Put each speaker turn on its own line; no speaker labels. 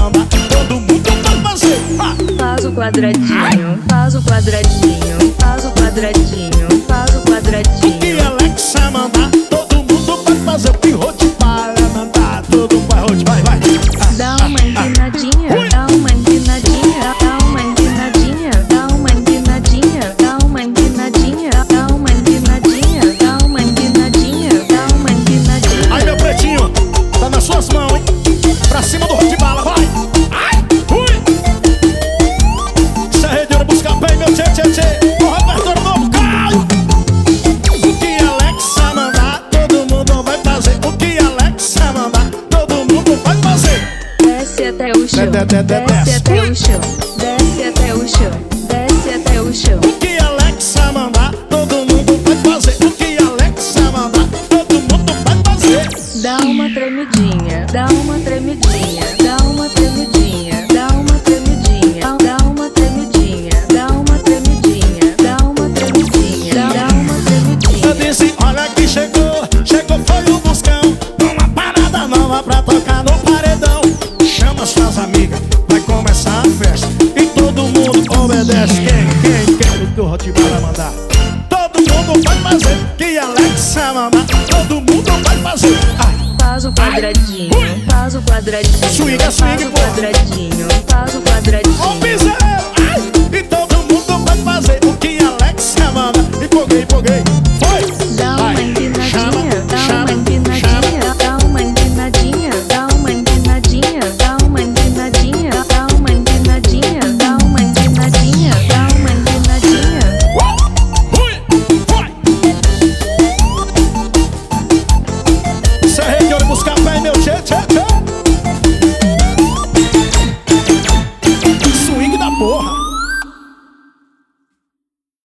mandar, todo mundo vai fazer.
Faz o quadradinho, faz o quadradinho, faz o quadradinho, faz o quadradinho.
O que Alexa mandar, todo mundo vai fazer. O que Rottweiler mandar, todo mundo vai, vai.
Dá uma empinadinha, dá uma empinadinha, dá uma empinadinha, dá uma empinadinha, dá uma empinadinha, dá uma empinadinha, dá uma empinadinha, dá uma empinadinha.
Aí, meu pretinho, tá nas suas mãos, hein? Pra cima do Rottweiler, vai! Ai! Ui! Isso é rede de buscar bem, meu tchê. O repertório novo, Caio! O que Alexa mandar, todo mundo vai fazer. O que Alexa mandar, todo mundo vai fazer.
Desce até o chão, desce até o chão, desce até o chão, desce até o chão.
O que Alexa mandar, todo mundo vai fazer. O que Alexa mandar, todo mundo vai fazer.
Dá uma tremidinha, dá uma tremidinha, dá uma tremidinha, dá uma tremidinha, dá uma tremidinha, dá uma tremidinha, dá uma tremidinha, dá uma tremidinha.
Eu disse, olha que chegou foi o Buscão. Uma parada nova pra tocar no paredão. Chama suas amigas, vai começar a festa. E todo mundo obedece. Quem o que o Rottweiler mandar, todo mundo vai fazer. Que Alexa mandar, todo mundo vai fazer.
Faz o quadradinho, faz o quadradinho,
Swinga,
faz o quadradinho, faz o
Ô
quadradinho.
piseiro, ai! E todo mundo vai fazer o que Alexa manda. Empolguei, foi!
Dá uma empinadinha, dá uma empinadinha, dá uma empinadinha, dá uma empinadinha, dá uma empinadinha, dá uma empinadinha, dá uma empinadinha, dá uma empinadinha.
Vai! Isso é rede de ouro buscar pé, meu tchê. Swing da porra!